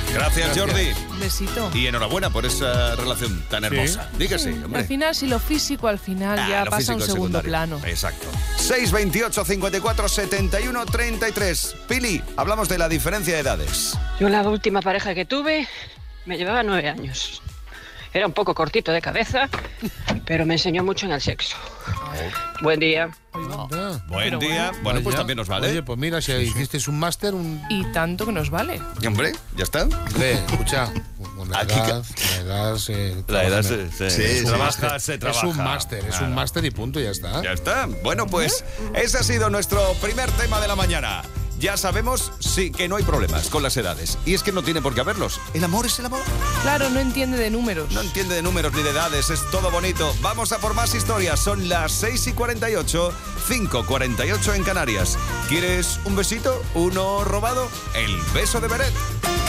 Gracias, Jordi. Un besito. Y enhorabuena por esa relación tan hermosa. Sí. Di que sí, Sí, hombre. al final, si lo físico al final Ah, ya lo pasa a un físico es segundo secundario. plano. Exacto. seis veintiocho, cincuenta y cuatro, setenta y uno, treinta y tres. Pili, hablamos de la diferencia de edades. Yo la última pareja que tuve me llevaba nueve años. Era un poco cortito de cabeza, pero me enseñó mucho en el sexo. Buen día. Anda. Buen Pero día. bueno. Bueno, pues Vaya. también nos vale. Oye, pues mira, si hiciste un máster, un... Y tanto que nos vale. Hombre, ya está. Hombre, escucha, una Aquí edad, la edad se... La edad trabaja. se, se- Sí, se sí. trabaja, se trabaja. Es un máster, es Claro. un máster y punto, ya está. Ya está. Bueno, pues ese ha sido nuestro primer tema de la mañana. Ya sabemos, sí, que no hay problemas con las edades. Y es que no tiene por qué haberlos. El amor es el amor. Claro, no entiende de números. No entiende de números ni de edades, es todo bonito. Vamos a por más historias. Son las seis y cuarenta y ocho, cinco y cuarenta y ocho en Canarias. ¿Quieres un besito? ¿Uno robado? El beso de Beret.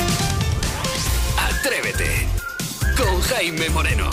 Atrévete con Jaime Moreno.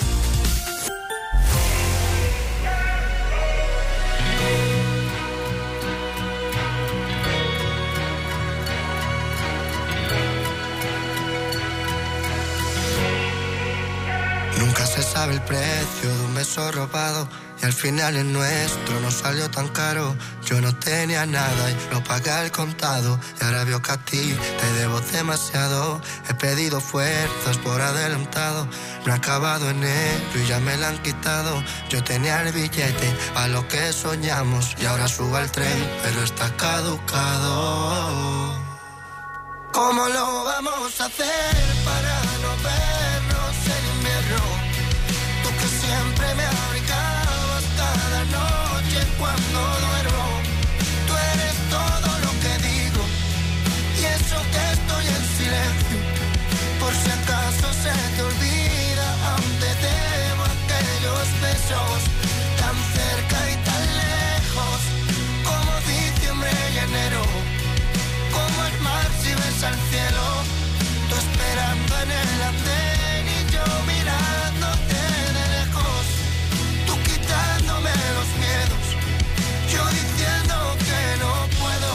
Nunca se sabe el precio de un beso robado y al final el nuestro no salió tan caro. Yo no tenía nada y lo pagué al contado y ahora veo que a ti te debo demasiado. He pedido fuerzas por adelantado, no he acabado enero y ya me la han quitado. Yo tenía el billete a lo que soñamos y ahora subo al tren pero está caducado. ¿Cómo lo vamos a hacer para no vernos en invierno? Tú que siempre me abrigabas cada noche cuando duermo. Tú eres todo lo que digo y eso que estoy en silencio. Por si acaso se te olvida, aún te debo aquellos besos tan cerca y tan lejos como diciembre y enero. Como el mar si ves al cielo, tú esperando en el andén y yo mirándote de lejos, tú quitándome los miedos, yo diciendo que no puedo.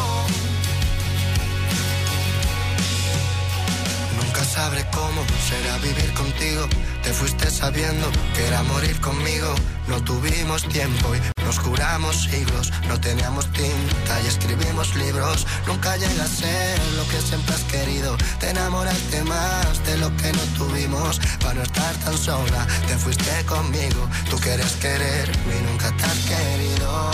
Nunca sabré cómo será vivir contigo, te fuiste sabiendo que era morir conmigo. No tuvimos tiempo y nos juramos siglos, no teníamos tinta y escribimos libros. Nunca llega a ser lo que siempre has querido, te enamoraste más de lo que no tuvimos. Para no estar tan sola, te fuiste conmigo, tú quieres quererme y nunca te has querido.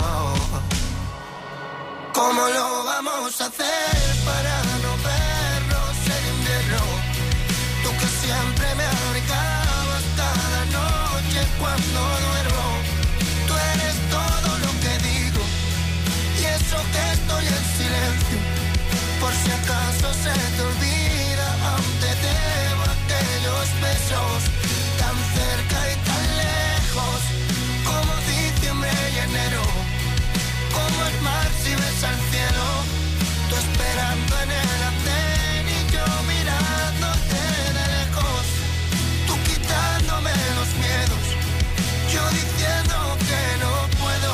¿Cómo lo vamos a hacer para no vernos en invierno? Tú que siempre me abrigabas cada noche cuando duermo. Tú eres todo lo que digo y eso que estoy en silencio. Por si acaso se te olvida, aún te debo aquellos besos tan cerca y tan lejos como diciembre y enero. Como el mar si ves al cielo, tú esperando en el andén y yo mirándote de lejos, tú quitándome los miedos, yo diciendo que no puedo.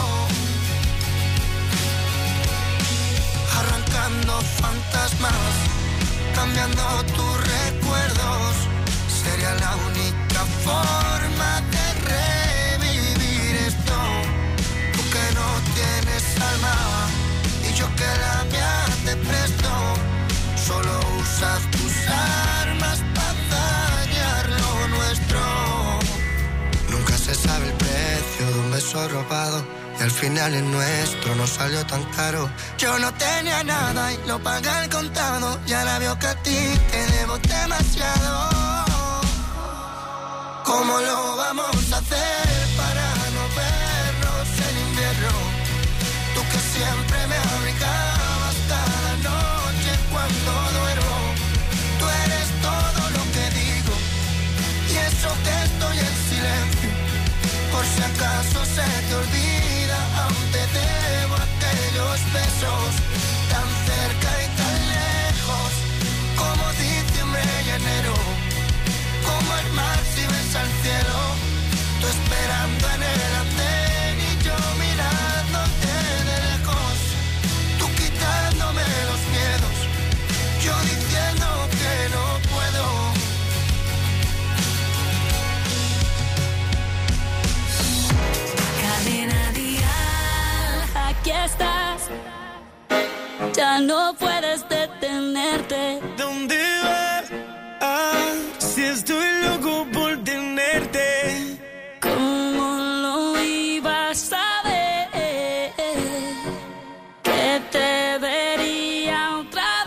Arrancando fantasmas, cambiando tus recuerdos, sería la única forma de revivir esto. Tú que no tienes alma y yo que la mía te presto, solo usas tus armas para dañar lo nuestro. Nunca se sabe el precio de un beso robado y al final el nuestro no salió tan caro. Yo no tenía nada y lo pagué al contado y ahora veo que a ti te debo demasiado. ¿Cómo lo vamos a hacer para no vernos en invierno? Tú que siempre me abrigabas cada noche cuando duermo. Tú eres todo lo que digo y eso que estoy en silencio. Por si acaso se te olvida, aún te debo aquellos besos tan cerca y tan lejos como diciembre y enero. Como el mar si ves al cielo, tú esperando en el andén y yo mirándote de lejos, tú quitándome los miedos, yo diciendo que no puedo. Ya no puedes detenerte. ¿Dónde vas? Ah, si estoy loco por tenerte. ¿Cómo lo ibas a ver? Que te vería otra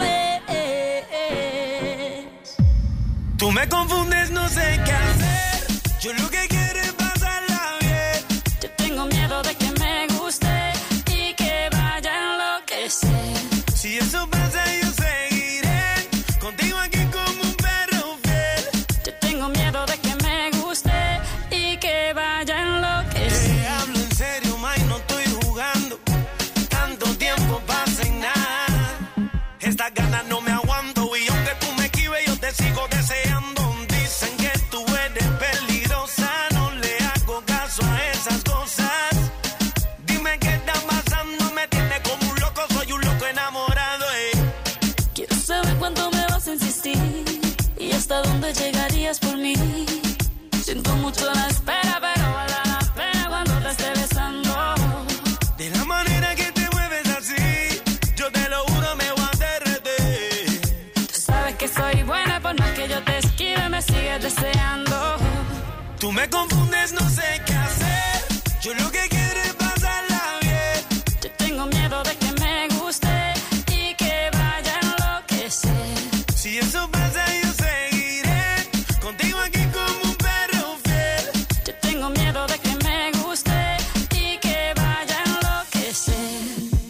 vez. Tú me confundes, no sé qué hacer. Yo lo que quiero es pasarla bien. Yo tengo miedo de que me guste y que vaya a enloquecer. Si eso pasa, yo seguiré contigo aquí como un perro fiel. Yo tengo miedo de que me guste y que vaya a enloquecer. Te hablo en serio, ma, y no estoy jugando. Tanto tiempo pasa y nada. Estas ganas no me aguanto y aunque tú me esquives, yo te sigo deseando. Dicen que tú eres peligrosa, no le hago caso a esas cosas. Dime qué está pasando, me tiene como un loco, soy un loco enamorado. Eh. Quiero saber cuánto me vas a insistir y hasta dónde llegarías por mí. Siento mucho la espera, pero vale la pena cuando te esté besando. De la manera que te mueves así, yo te lo juro, me voy a derretir. Tú sabes que soy buena, por más que yo te esquive, me sigues deseando. Tú me confundes, no sé qué hacer. Yo lo que quiero es pasarla bien. Yo tengo miedo de que me guste y que vaya a enloquecer. Si eso pasa, yo seguiré contigo aquí como un perro fiel. Yo tengo miedo de que me guste y que vaya a enloquecer.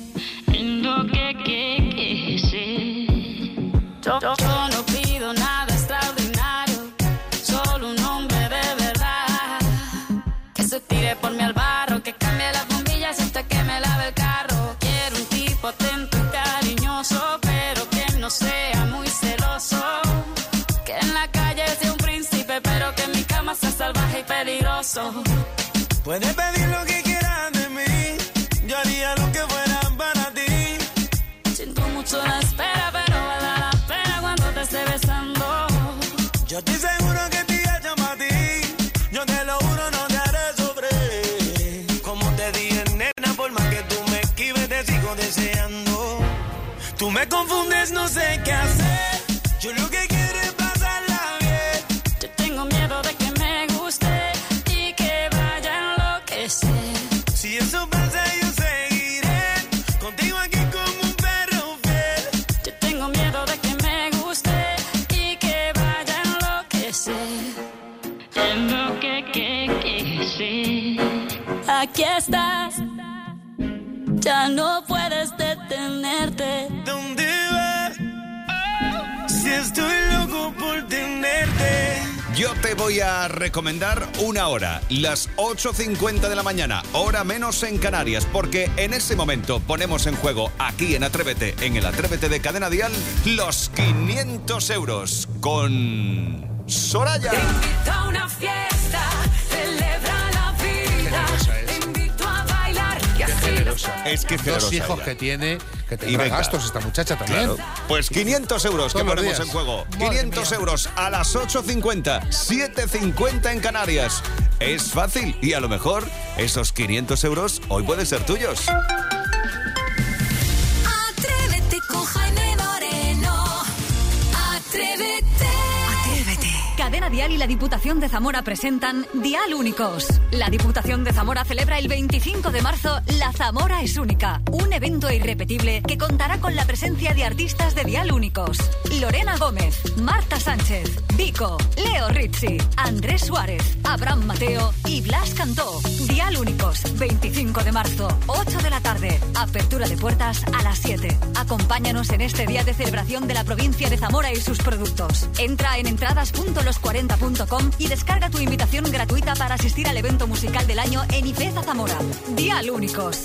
Enloquecer. Yo, yo, yo no pido nada extraordinario, solo un hombre de verdad. Que se tire por mí al barro, que cambie las bombillas hasta que me lave el carro. Quiero un tipo atento y cariñoso, pero que no sea muy celoso. Que en la calle sea un príncipe, pero que en mi cama sea salvaje y peligroso. Puedes pedir lo que quieras de mí, yo haría lo que fuera para ti. Siento mucho la espera, pero vale la pena cuando te esté besando. Yo estoy seguro que te hecho para ti, yo te lo juro, no te haré sufrir. Como te dije, nena, por más que tú me esquives, te sigo deseando. Tú me confundes, no sé qué hacer. Yo lo que quiero es pasarla bien. Yo tengo miedo de que me guste y que vaya a enloquecer. Si eso pasa, yo seguiré contigo aquí como un perro fiel. Yo tengo miedo de que me guste y que vaya a enloquecer. Enloquecer. Aquí estás, ya no puedes detenerte. ¿Dónde vas? Si estoy loco por tenerte. Yo te voy a recomendar una hora, las ocho cincuenta de la mañana, hora menos en Canarias, porque en ese momento ponemos en juego aquí en Atrévete, en el Atrévete de Cadena Dial, los quinientos euros con Soraya. Te invito a una fiesta, celebra la vida. Te invito a bailar y así generosa. Es que generosa Dos hijos ella. que tiene, que te Y venga. gastos esta muchacha también. Claro. Pues quinientos euros que Todos los ponemos días. en juego. Madre quinientos mía. euros a las ocho cincuenta, siete cincuenta en Canarias. Es fácil y a lo mejor esos quinientos euros hoy pueden ser tuyos. Atrévete con Jaime Moreno. Atrévete. Atrévete. Cadena Dial y la Diputación de Zamora presentan Dial Únicos. La Diputación de Zamora celebra el veinticinco de marzo La Zamora es Única, un evento irrepetible que contará con la presencia de artistas de Dial Únicos. Lorena Gómez, Marta Sánchez, Vico, Leo Rizzi, Andrés Suárez, Abraham Mateo y Blas Cantó. Dial Únicos, veinticinco de marzo, ocho de la tarde. Apertura de puertas a las siete. Acompáñanos en este día de celebración de la provincia de Zamora y sus productos. Entra en entradas punto los cuarenta punto com y descarga tu invitación gratuita para asistir al evento musical del año en Ifeza Zamora. Dial Únicos.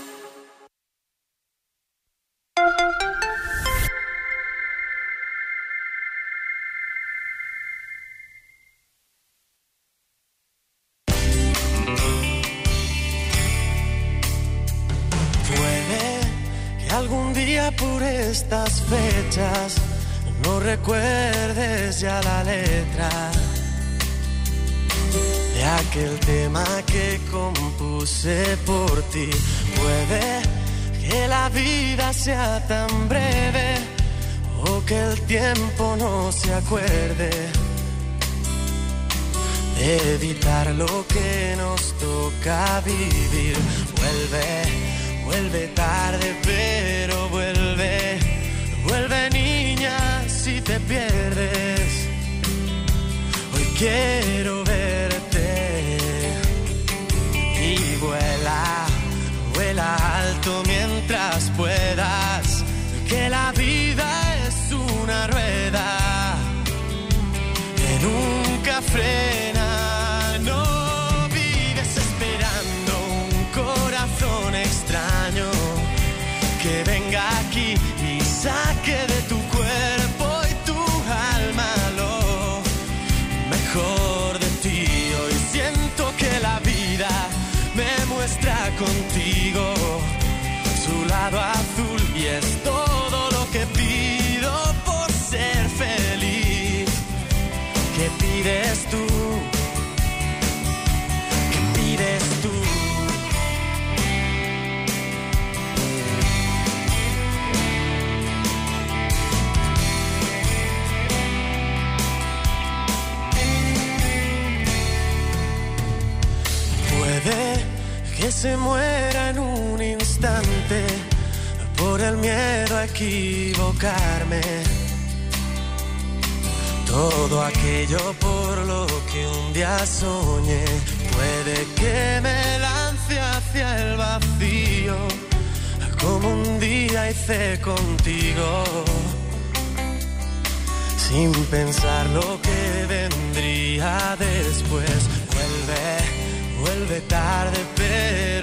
Puede que algún día por estas fechas no recuerdes ya la letra de aquel tema que compuse por ti. Puede que la vida sea tan breve o que el tiempo no se acuerde de evitar lo que nos toca vivir. Vuelve, vuelve tarde, pero vuelve, vuelve niña si te pierdes. Hoy quiero verte y vuela, vuela alto mientras puedas, que la vida es una rueda que nunca frena. No vives esperando un corazón extraño que venga aquí y saque de tu cuerpo y tu alma lo mejor de ti. Hoy siento que la vida me muestra contigo su lado azul y es todo lo que pido por ser feliz. ¿Qué pides tú? ¿Qué pides tú? Puede que se muera en un instante por el miedo a equivocarme. Todo aquello por lo que un día soñé, puede que me lance hacia el vacío, como un día hice contigo, sin pensar lo que vendría después. Vuelve, vuelve tarde, pero